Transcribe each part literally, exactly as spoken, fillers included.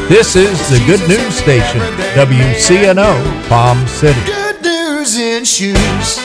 This is the Good News Station, W C N O, Palm City. Good news in shoes.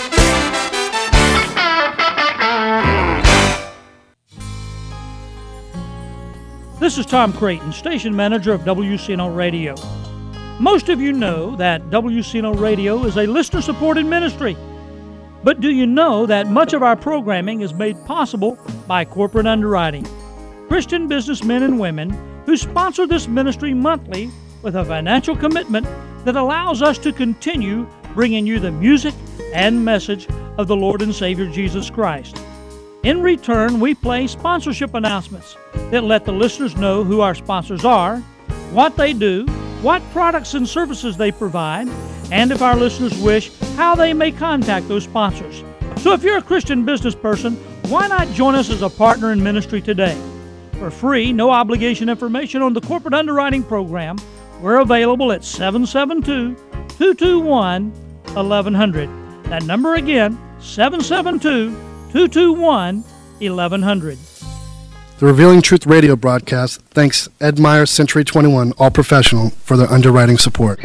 This is Tom Creighton, station manager of W C N O Radio. Most of you know that W C N O Radio is a listener-supported ministry. But do you know that much of our programming is made possible by corporate underwriting? Christian businessmen and women who sponsor this ministry monthly with a financial commitment that allows us to continue bringing you the music and message of the Lord and Savior Jesus Christ. In return, we play sponsorship announcements that let the listeners know who our sponsors are, what they do, what products and services they provide, and if our listeners wish, how they may contact those sponsors. So if you're a Christian business person, why not join us as a partner in ministry today? For free, no obligation information on the corporate underwriting program, we're available at seven seven two, two two one, eleven hundred. That number again, seven seven two, two two one, eleven hundred. The Revealing Truth radio broadcast thanks Ed Meyer, Century twenty-one, All Professional, for their underwriting support.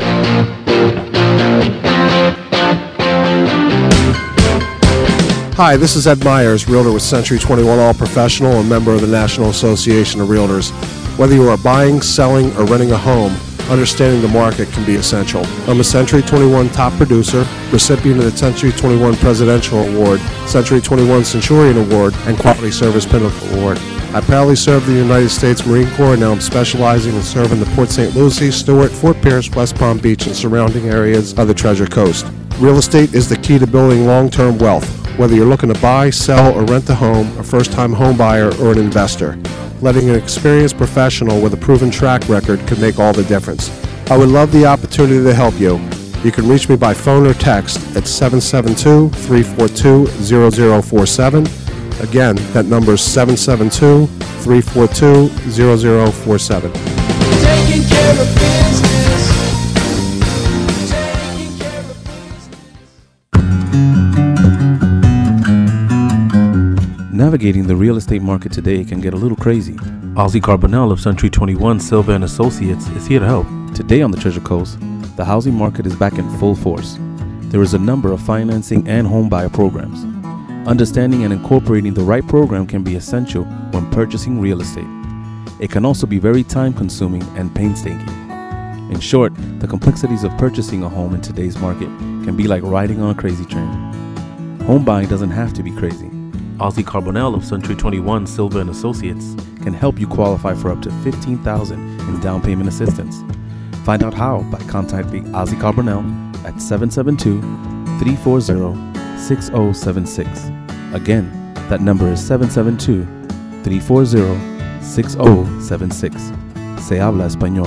Hi, this is Ed Myers, Realtor with Century twenty-one All Professional and member of the National Association of Realtors. Whether you are buying, selling, or renting a home, understanding the market can be essential. I'm a Century twenty-one top producer, recipient of the Century twenty-one Presidential Award, Century twenty-one Centurion Award, and Quality Service Pinnacle Award. I proudly serve the United States Marine Corps, and now I'm specializing in serving the Port Saint Lucie, Stewart, Fort Pierce, West Palm Beach, and surrounding areas of the Treasure Coast. Real estate is the key to building long-term wealth. Whether you're looking to buy, sell, or rent a home, a first-time home buyer, or an investor, letting an experienced professional with a proven track record can make all the difference. I would love the opportunity to help you. You can reach me by phone or text at seven seven two, three four two, zero zero four seven. Again, that number is seven seven two, three four two, zero zero four seven. Taking care of business. Taking care of business. Navigating the real estate market today can get a little crazy. Ozzy Carbonell of Century twenty-one Silva and Associates is here to help. Today on the Treasure Coast, the housing market is back in full force. There is a number of financing and home buyer programs. Understanding and incorporating the right program can be essential when purchasing real estate. It can also be very time-consuming and painstaking. In short, the complexities of purchasing a home in today's market can be like riding on a crazy train. Home buying doesn't have to be crazy. Ozzy Carbonell of Century twenty-one Silva and Associates can help you qualify for up to fifteen thousand dollars in down payment assistance. Find out how by contacting Ozzy Carbonell at seven seven two, three four zero, six zero seven six. Again, that number is seven seven two, three four zero, six zero seven six. Se habla español.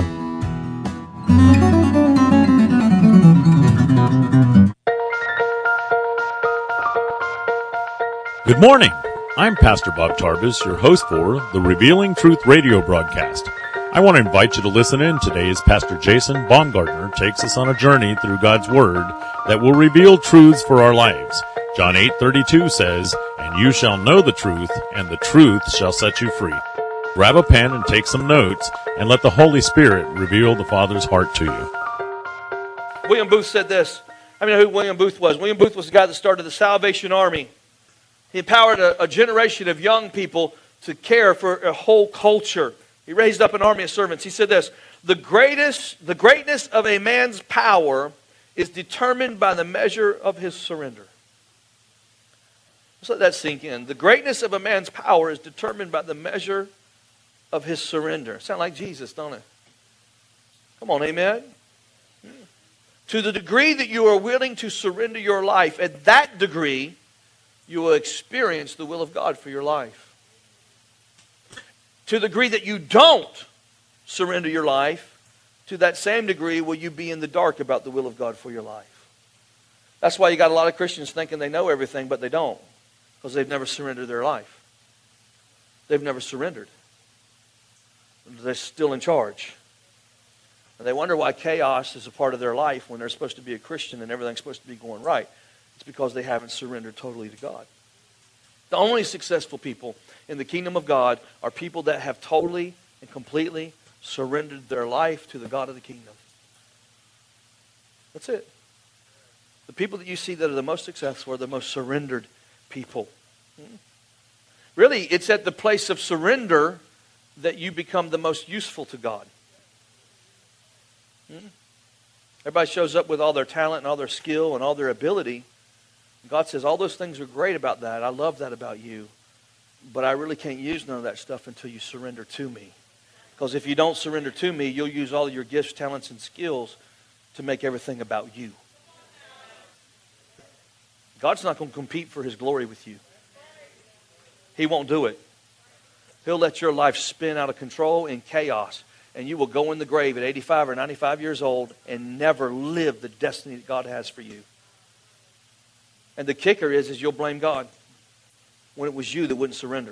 Good morning. I'm Pastor Bob Tarbus, your host for the Revealing Truth radio broadcast. I want to invite you to listen in today as Pastor Jason Baumgartner takes us on a journey through God's Word that will reveal truths for our lives. John eight thirty-two says, "And you shall know the truth, and the truth shall set you free." Grab a pen and take some notes, and let the Holy Spirit reveal the Father's heart to you. William Booth said this. I mean, who William Booth was. William Booth was the guy that started the Salvation Army. He empowered a, a generation of young people to care for a whole culture. He raised up an army of servants. He said this, the greatest, the greatness of a man's power is determined by the measure of his surrender. Let's let that sink in. The greatness of a man's power is determined by the measure of his surrender. Sound like Jesus, don't it? Come on, amen? Yeah. To the degree that you are willing to surrender your life, at that degree, you will experience the will of God for your life. To the degree that you don't surrender your life, to that same degree will you be in the dark about the will of God for your life. That's why you got a lot of Christians thinking they know everything, but they don't. Because they've never surrendered their life. They've never surrendered. They're still in charge. And they wonder why chaos is a part of their life when they're supposed to be a Christian and everything's supposed to be going right. It's because they haven't surrendered totally to God. The only successful people in the kingdom of God are people that have totally and completely surrendered their life to the God of the kingdom. That's it. The people that you see that are the most successful are the most surrendered people. Really, it's at the place of surrender that you become the most useful to God. Everybody shows up with all their talent and all their skill and all their ability. God says, all those things are great about that. I love that about you. But I really can't use none of that stuff until you surrender to me. Because if you don't surrender to me, you'll use all of your gifts, talents, and skills to make everything about you. God's not going to compete for His glory with you. He won't do it. He'll let your life spin out of control in chaos. And you will go in the grave at eighty-five or ninety-five years old and never live the destiny that God has for you. And the kicker is, is you'll blame God when it was you that wouldn't surrender.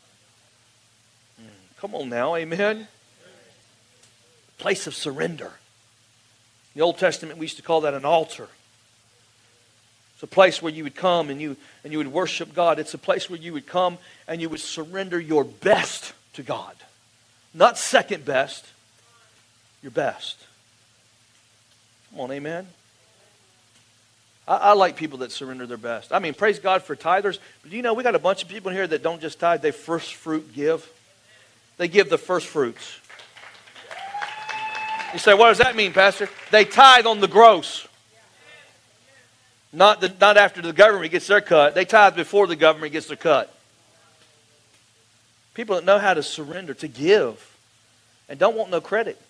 Come on now, amen? Place of surrender. In the Old Testament, we used to call that an altar. It's a place where you would come and you, and you would worship God. It's a place where you would come and you would surrender your best to God. Not second best, your best. Come on, amen? I, I like people that surrender their best. I mean, praise God for tithers. But do you know, we got a bunch of people in here that don't just tithe, they first fruit give. They give the first fruits. You say, what does that mean, Pastor? They tithe on the gross. Not, the, not after the government gets their cut. They tithe before the government gets their cut. People that know how to surrender, to give, and don't want no credit.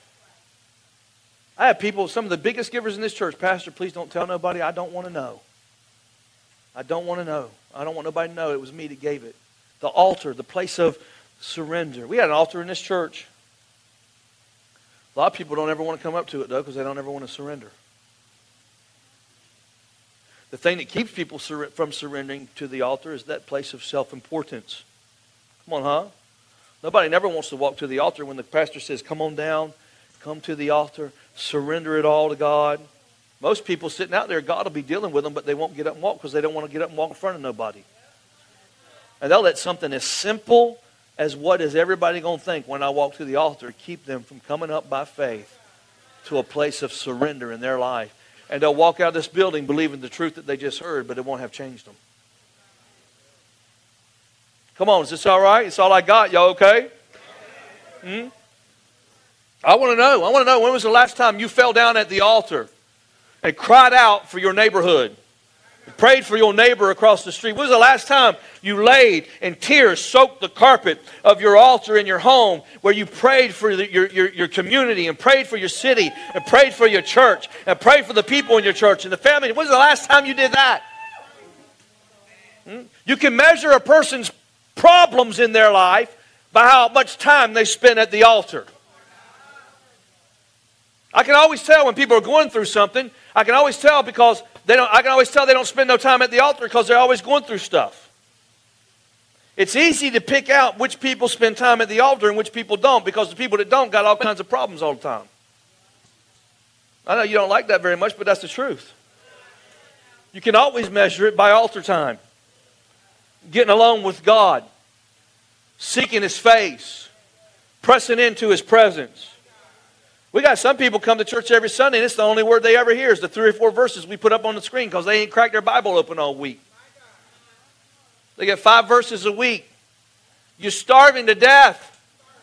I have people, some of the biggest givers in this church, Pastor, please don't tell nobody. I don't want to know. I don't want to know. I don't want nobody to know it was me that gave it. The altar, the place of surrender. We had an altar in this church. A lot of people don't ever want to come up to it, though, because they don't ever want to surrender. The thing that keeps people sur- from surrendering to the altar is that place of self-importance. Come on, huh? Nobody never wants to walk to the altar when the pastor says, come on down, come to the altar, surrender it all to God. Most people sitting out there, God will be dealing with them, but they won't get up and walk because they don't want to get up and walk in front of nobody. And they'll let something as simple as what is everybody going to think when I walk to the altar keep them from coming up by faith to a place of surrender in their life. And they'll walk out of this building believing the truth that they just heard, but it won't have changed them. Come on, is this all right? It's all I got. Y'all okay? Hmm? I want to know. I want to know, when was the last time you fell down at the altar and cried out for your neighborhood? Prayed for your neighbor across the street. When was the last time you laid and tears soaked the carpet of your altar in your home, where you prayed for the, your, your, your community and prayed for your city and prayed for your church and prayed for the people in your church and the family? When was the last time you did that? Hmm? You can measure a person's problems in their life by how much time they spend at the altar. I can always tell when people are going through something. I can always tell because they don't. I can always tell they don't spend no time at the altar because they're always going through stuff. It's easy to pick out which people spend time at the altar and which people don't, because the people that don't got all kinds of problems all the time. I know you don't like that very much, but that's the truth. You can always measure it by altar time. Getting alone with God. Seeking His face. Pressing into His presence. We got some people come to church every Sunday and it's the only word they ever hear is the three or four verses we put up on the screen because they ain't cracked their Bible open all week. They get five verses a week. You're starving to death.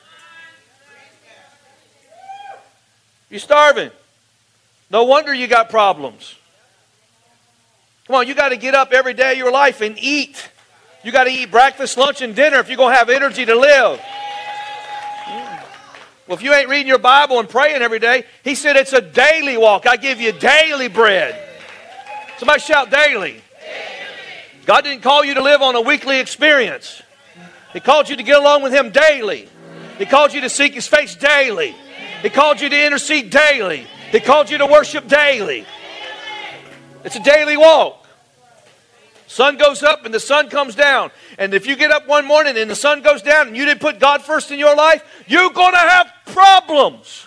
You're starving. No wonder you got problems. Come on, you got to get up every day of your life and eat. You got to eat breakfast, lunch, and dinner if you're going to have energy to live. Well, if you ain't reading your Bible and praying every day, He said it's a daily walk. I give you daily bread. Somebody shout daily. Daily. God didn't call you to live on a weekly experience. He called you to get along with Him daily. He called you to seek His face daily. He called you to intercede daily. He called you to worship daily. It's a daily walk. Sun goes up and the sun comes down. And if you get up one morning and the sun goes down and you didn't put God first in your life, you're going to have problems.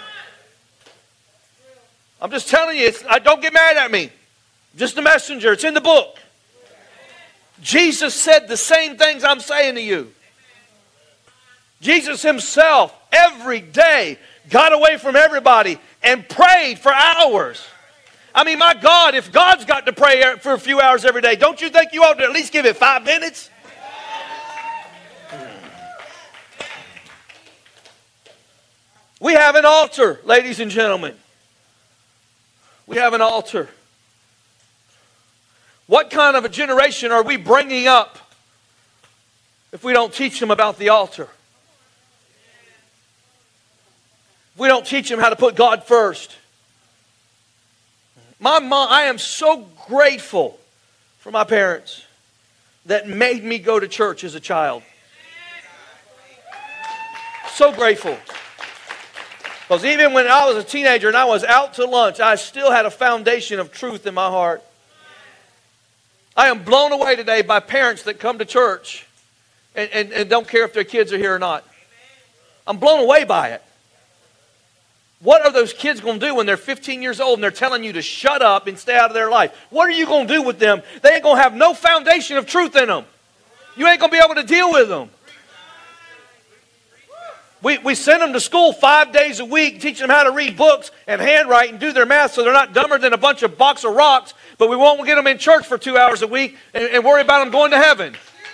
I'm just telling you, it's, I, don't get mad at me. I'm just a messenger. It's in the book. Jesus said the same things I'm saying to you. Jesus Himself every day, got away from everybody, and prayed for hours. I mean, my God, if God's got to pray for a few hours every day, don't you think you ought to at least give it five minutes? We have an altar, ladies and gentlemen. We have an altar. What kind of a generation are we bringing up if we don't teach them about the altar? If we don't teach them how to put God first. My mom, I am so grateful for my parents that made me go to church as a child. So grateful. Because even when I was a teenager and I was out to lunch, I still had a foundation of truth in my heart. I am blown away today by parents that come to church and, and, and don't care if their kids are here or not. I'm blown away by it. What are those kids going to do when they're fifteen years old and they're telling you to shut up and stay out of their life? What are you going to do with them? They ain't going to have no foundation of truth in them. You ain't going to be able to deal with them. We, we send them to school five days a week, teaching them how to read books and handwrite and do their math so they're not dumber than a bunch of box of rocks, but we won't get them in church for two hours a week and, and worry about them going to heaven.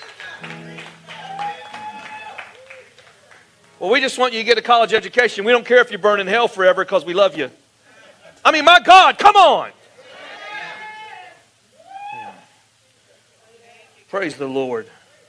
Well, we just want you to get a college education. We don't care if you burn in hell forever because we love you. I mean, my God, come on. Praise the Lord.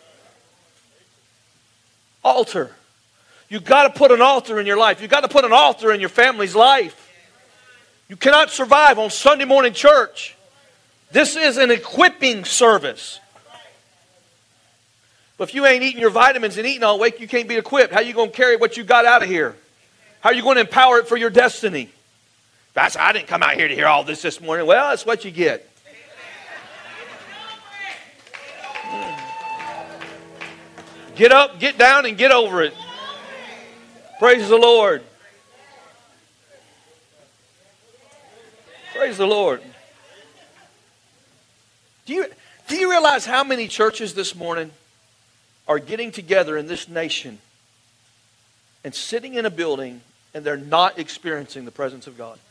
Altar. You've got to put an altar in your life. You've got to put an altar in your family's life. You cannot survive on Sunday morning church. This is an equipping service. But if you ain't eating your vitamins and eating all week, you can't be equipped. How are you going to carry what you got out of here? How are you going to empower it for your destiny? Pastor, I didn't come out here to hear all this this morning. Well, that's what you get. Get up, get down, and get over it. Praise the Lord. Praise the Lord. Do you, do you realize how many churches this morning are getting together in this nation and sitting in a building and they're not experiencing the presence of God?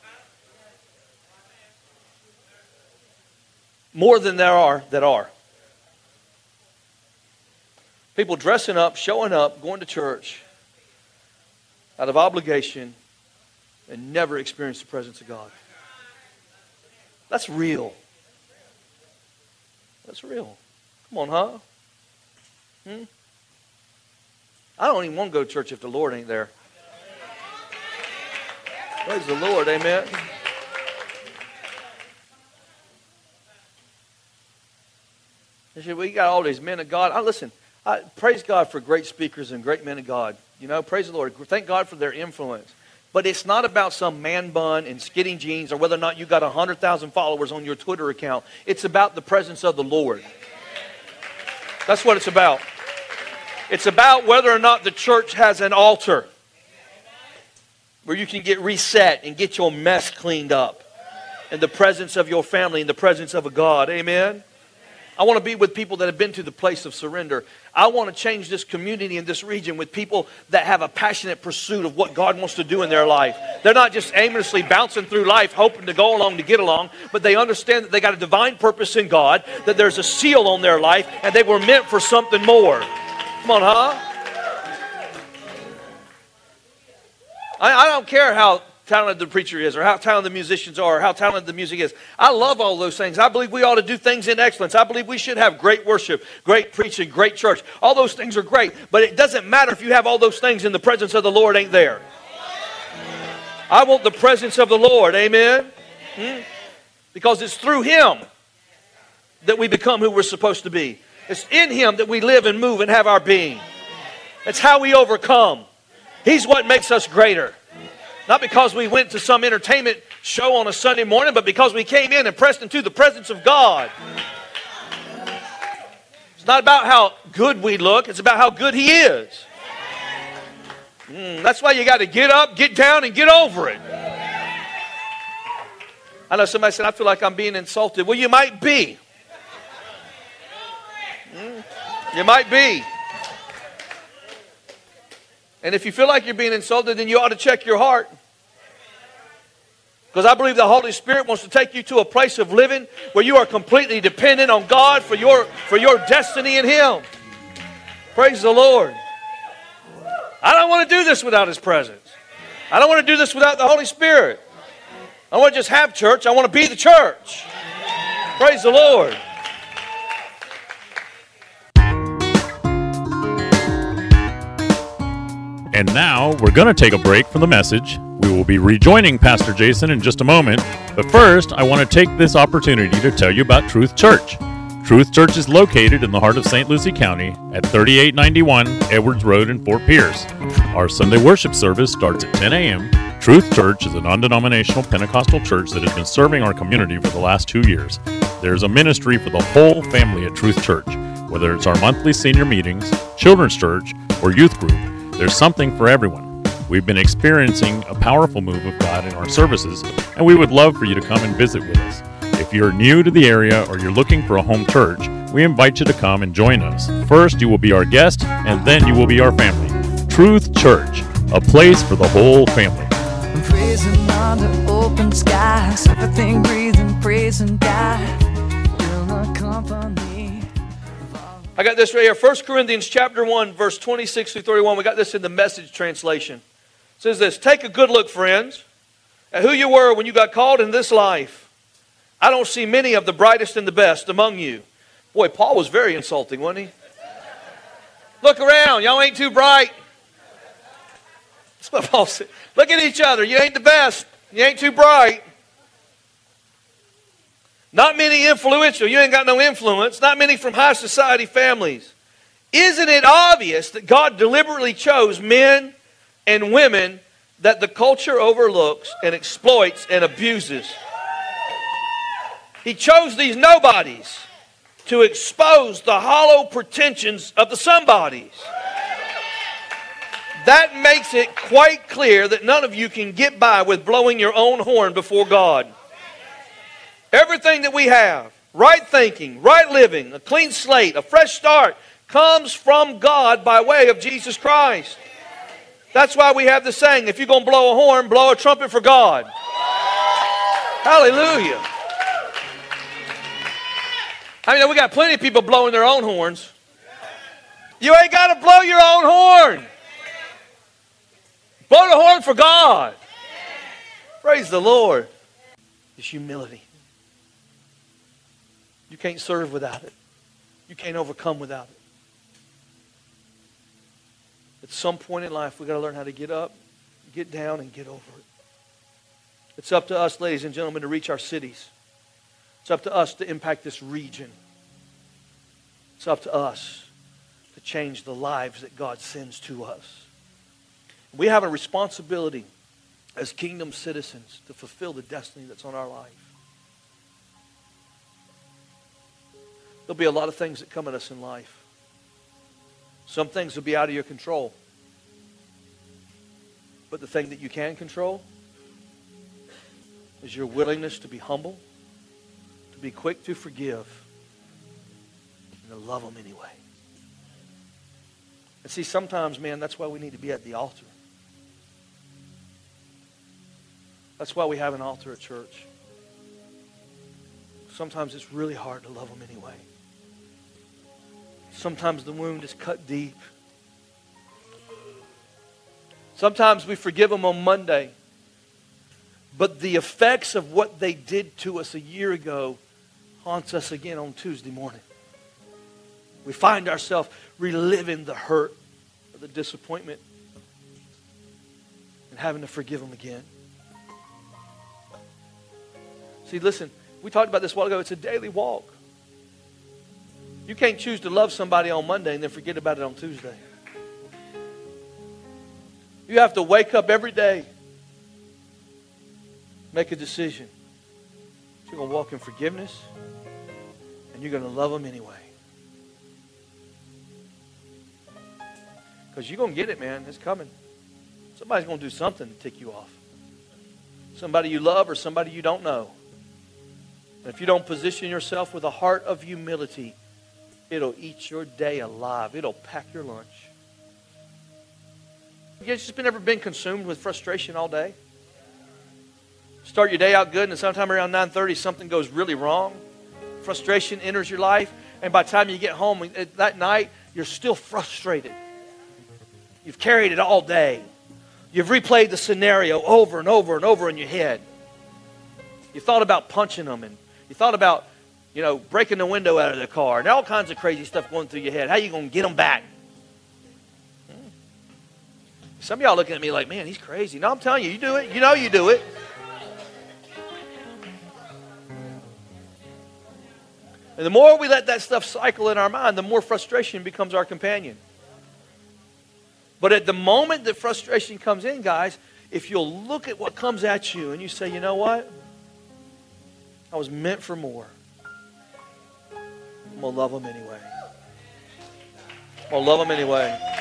More than there are that are. People dressing up, showing up, going to church out of obligation and never experience the presence of God. That's real. That's real. Come on, huh? Hmm? I don't even want to go to church if the Lord ain't there. Praise the Lord, amen. You see, we got all these men of God. I, listen, I praise God for great speakers and great men of God. You know, praise the Lord. Thank God for their influence. But it's not about some man bun and skinny jeans or whether or not you got one hundred thousand followers on your Twitter account. It's about the presence of the Lord. That's what it's about. It's about whether or not the church has an altar where you can get reset and get your mess cleaned up in the presence of your family, in the presence of a God. Amen? I want to be with people that have been to the place of surrender. I want to change this community in this region with people that have a passionate pursuit of what God wants to do in their life. They're not just aimlessly bouncing through life hoping to go along to get along, but they understand that they got a divine purpose in God, that there's a seal on their life, and they were meant for something more. Come on, huh? I, I don't care how talented the preacher is or how talented the musicians are or how talented the music is. I love all those things. I believe we ought to do things in excellence. I believe we should have great worship, great preaching, great church. All those things are great, but it doesn't matter if you have all those things and the presence of the Lord ain't there. I want the presence of the Lord, amen? Hmm? Because it's through Him that we become who we're supposed to be. It's in Him that we live and move and have our being. It's how we overcome. He's what makes us greater. Not because we went to some entertainment show on a Sunday morning, but because we came in and pressed into the presence of God. It's not about how good we look. It's about how good He is. Mm, that's why you got to get up, get down, and get over it. I know somebody said, I feel like I'm being insulted. Well, you might be. Mm, you might be. And if you feel like you're being insulted, then you ought to check your heart. Because I believe the Holy Spirit wants to take you to a place of living where you are completely dependent on God for your, for your destiny in Him. Praise the Lord. I don't want to do this without His presence. I don't want to do this without the Holy Spirit. I don't want to just have church. I want to be the church. Praise the Lord. And now we're going to take a break from the message. We will be rejoining Pastor Jason in just a moment. But first, I want to take this opportunity to tell you about Truth Church. Truth Church is located in the heart of Saint Lucie County at thirty-eight ninety-one Edwards Road in Fort Pierce. Our Sunday worship service starts at ten a.m. Truth Church is a non-denominational Pentecostal church that has been serving our community for the last two years. There's a ministry for the whole family at Truth Church. Whether it's our monthly senior meetings, children's church, or youth group, there's something for everyone. We've been experiencing a powerful move of God in our services, and we would love for you to come and visit with us. If you're new to the area or you're looking for a home church, we invite you to come and join us. First, you will be our guest, and then you will be our family. Truth Church, a place for the whole family. I'm praising under open skies, everything breathing, praising God. Will not company. I got this right here. First Corinthians chapter one, verse twenty-six through thirty-one. We got this in the Message translation. It says this: take a good look, friends, at who you were when you got called in this life. I don't see many of the brightest and the best among you. Boy, Paul was very insulting, wasn't he? Look around. Y'all ain't too bright. That's what Paul said. Look at each other. You ain't the best. You ain't too bright. Not many influential. You ain't got no influence. Not many from high society families. Isn't it obvious that God deliberately chose men and women that the culture overlooks and exploits and abuses? He chose these nobodies to expose the hollow pretensions of the somebodies. That makes it quite clear that none of you can get by with blowing your own horn before God. Everything that we have, right thinking, right living, a clean slate, a fresh start, comes from God by way of Jesus Christ. That's why we have the saying, if you're going to blow a horn, blow a trumpet for God. Hallelujah. I mean, we got plenty of people blowing their own horns. You ain't got to blow your own horn. Blow the horn for God. Praise the Lord. It's humility. You can't serve without it. You can't overcome without it. At some point in life, we've got to learn how to get up, get down, and get over it. It's up to us, ladies and gentlemen, to reach our cities. It's up to us to impact this region. It's up to us to change the lives that God sends to us. We have a responsibility as kingdom citizens to fulfill the destiny that's on our life. There'll be a lot of things that come at us in life. Some things will be out of your control. But the thing that you can control is your willingness to be humble, to be quick to forgive, and to love them anyway. And see, sometimes, man, that's why we need to be at the altar. That's why we have an altar at church. Sometimes it's really hard to love them anyway. Sometimes the wound is cut deep. Sometimes we forgive them on Monday. But the effects of what they did to us a year ago haunts us again on Tuesday morning. We find ourselves reliving the hurt or the disappointment and having to forgive them again. See, listen, we talked about this a while ago. It's a daily walk. You can't choose to love somebody on Monday and then forget about it on Tuesday. You have to wake up every day, make a decision. You're going to walk in forgiveness, and you're going to love them anyway. Because you're going to get it, man. It's coming. Somebody's going to do something to tick you off. Somebody you love or somebody you don't know. And if you don't position yourself with a heart of humility, it'll eat your day alive. It'll pack your lunch. You guys just been ever been consumed with frustration all day? Start your day out good, and sometime around nine thirty, something goes really wrong. Frustration enters your life, and by the time you get home that night, you're still frustrated. You've carried it all day. You've replayed the scenario over and over and over in your head. You thought about punching them, and you thought about, you know, breaking the window out of their car, and all kinds of crazy stuff going through your head. How are you going to get them back? Hmm. Some of y'all looking at me like, man, he's crazy. No, I'm telling you, you do it. You know you do it. And the more we let that stuff cycle in our mind, the more frustration becomes our companion. But at the moment that frustration comes in, guys, if you'll look at what comes at you and you say, you know what? I was meant for more. I'm going to love them anyway. I'm going to love them anyway.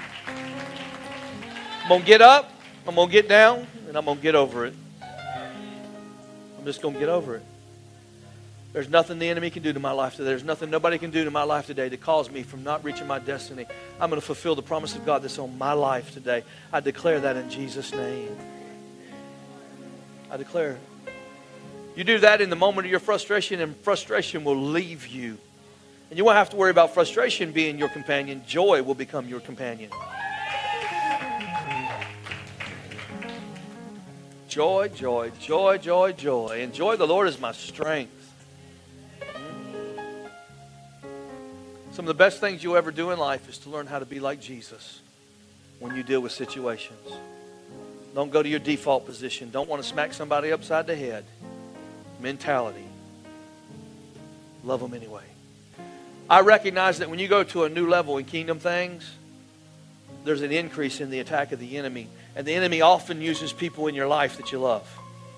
I'm going to get up, I'm going to get down, and I'm going to get over it. I'm just going to get over it. There's nothing the enemy can do to my life today. There's nothing nobody can do to my life today to cause me from not reaching my destiny. I'm going to fulfill the promise of God that's on my life today. I declare that in Jesus' name. I declare it. You do that in the moment of your frustration, and frustration will leave you. And you won't have to worry about frustration being your companion. Joy will become your companion. Joy, joy, joy, joy, joy. And joy, the Lord is my strength. Some of the best things you'll ever do in life is to learn how to be like Jesus when you deal with situations. Don't go to your default position. Don't want to smack somebody upside the head. Mentality. Love them anyway. I recognize that when you go to a new level in kingdom things, there's an increase in the attack of the enemy. And the enemy often uses people in your life that you love.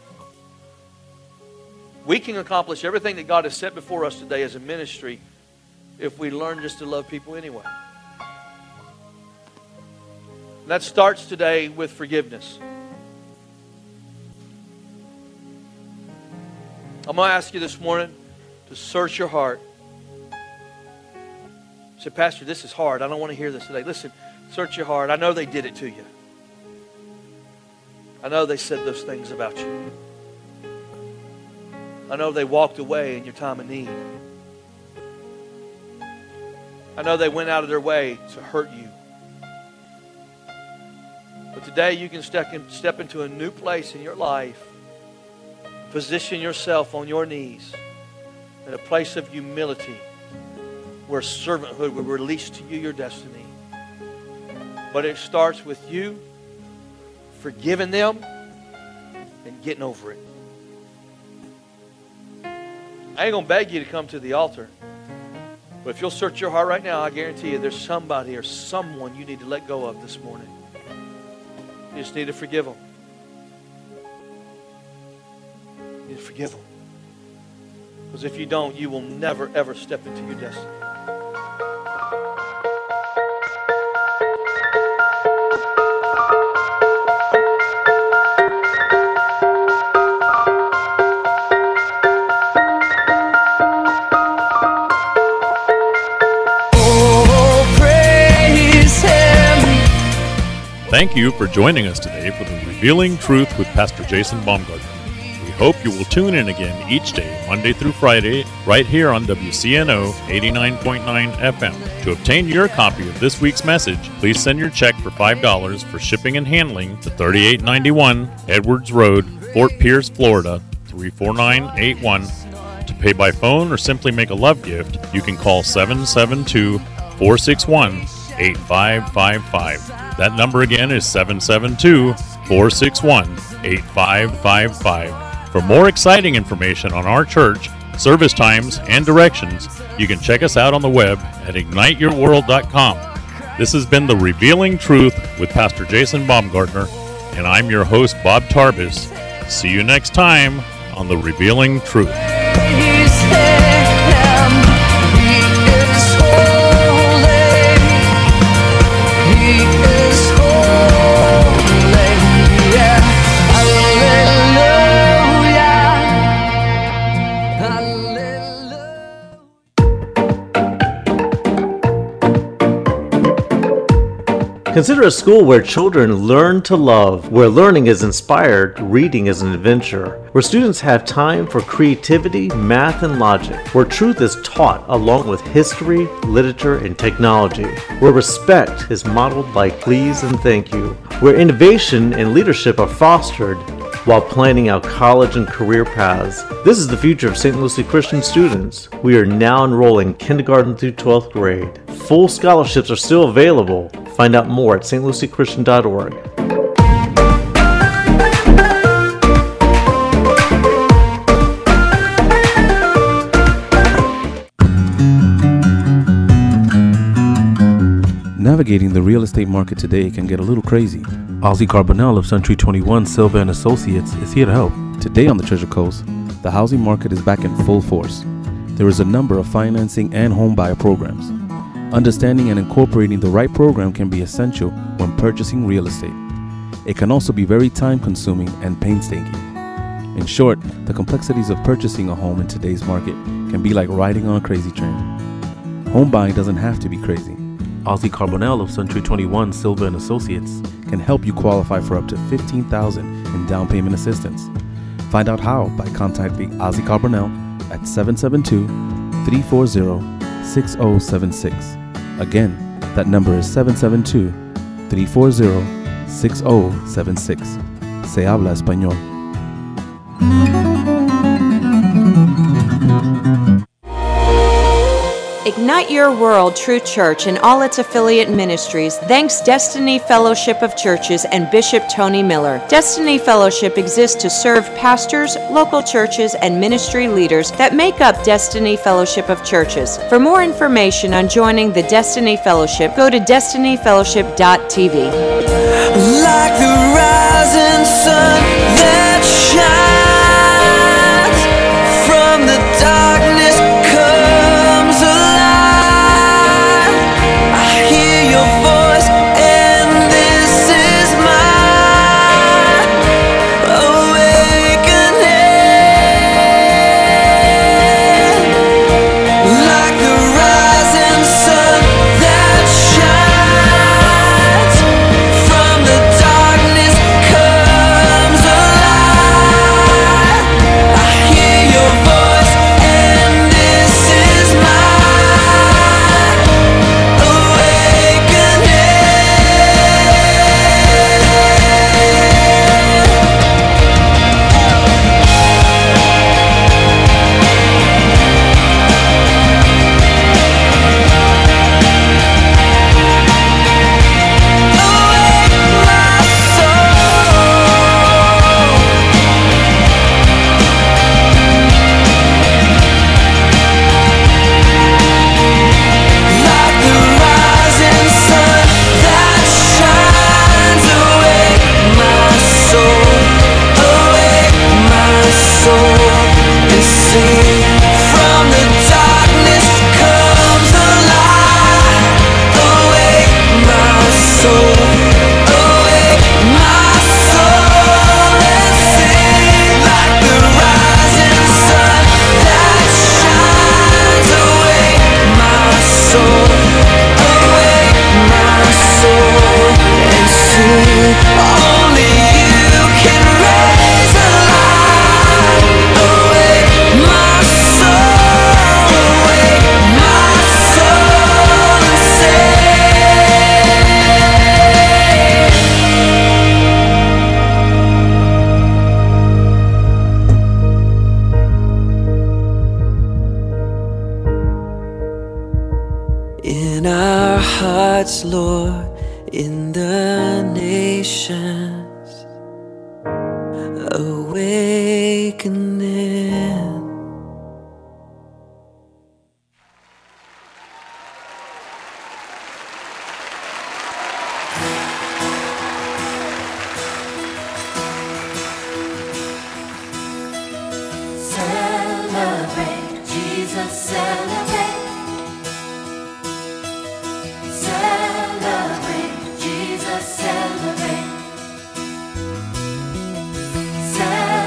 We can accomplish everything that God has set before us today as a ministry if we learn just to love people anyway. And that starts today with forgiveness. I'm going to ask you this morning to search your heart. You say, Pastor, this is hard. I don't want to hear this today. Listen, search your heart. I know they did it to you. I know they said those things about you. I know they walked away in your time of need. I know they went out of their way to hurt you. But today you can step, in, step into a new place in your life. Position yourself on your knees in a place of humility where servanthood will release to you your destiny. But it starts with you forgiving them and getting over it. I ain't going to beg you to come to the altar. But if you'll search your heart right now, I guarantee you there's somebody or someone you need to let go of this morning. You just need to forgive them. You need to forgive them. Because if you don't, you will never, ever step into your destiny. Thank you for joining us today for the Revealing Truth with Pastor Jason Baumgartner. We hope you will tune in again each day, Monday through Friday, right here on W C N O eighty-nine point nine F M. To obtain your copy of this week's message, please send your check for five dollars for shipping and handling to thirty-eight ninety-one Edwards Road, Fort Pierce, Florida, three four nine eight one. To pay by phone or simply make a love gift, you can call seven seven two, four six one, eight five five five. That number again is seven seven two, four six one, eight five five five. For more exciting information on our church, service times, and directions, you can check us out on the web at ignite your world dot com. This has been The Revealing Truth with Pastor Jason Baumgartner, and I'm your host, Bob Tarbis. See you next time on The Revealing Truth. Consider a school where children learn to love, where learning is inspired, reading is an adventure, where students have time for creativity, math, and logic, where truth is taught along with history, literature, and technology, where respect is modeled by please and thank you, where innovation and leadership are fostered while planning out college and career paths. This is the future of Saint Lucie Christian students. We are now enrolling kindergarten through twelfth grade. Full scholarships are still available. Find out more at s t lucie christian dot org. Navigating the real estate market today can get a little crazy. Ozzy Carbonell of Century twenty-one Silva and Associates is here to help. Today on the Treasure Coast, the housing market is back in full force. There is a number of financing and home buyer programs. Understanding and incorporating the right program can be essential when purchasing real estate. It can also be very time-consuming and painstaking. In short, the complexities of purchasing a home in today's market can be like riding on a crazy train. Home buying doesn't have to be crazy. Ozzy Carbonell of Century twenty-one Silva and Associates can help you qualify for up to fifteen thousand dollars in down payment assistance. Find out how by contacting Ozzy Carbonell at seven seven two, three four zero, six zero seven six. Again, that number is seven seven two, three four zero, six zero seven six. Se habla español. Ignite Your World True Church and all its affiliate ministries thanks Destiny Fellowship of Churches and Bishop Tony Miller. Destiny Fellowship exists to serve pastors, local churches, and ministry leaders that make up Destiny Fellowship of Churches. For more information on joining the Destiny Fellowship, go to destiny fellowship dot t v. Like the rising sun that shines from the darkness comes alive. I hear your voice and this is my awakening. Like the rising sun that shines from the darkness comes alive. I hear your voice and this is my in our hearts, Lord, in the nations, awakening. Celebrate, Jesus celebrate.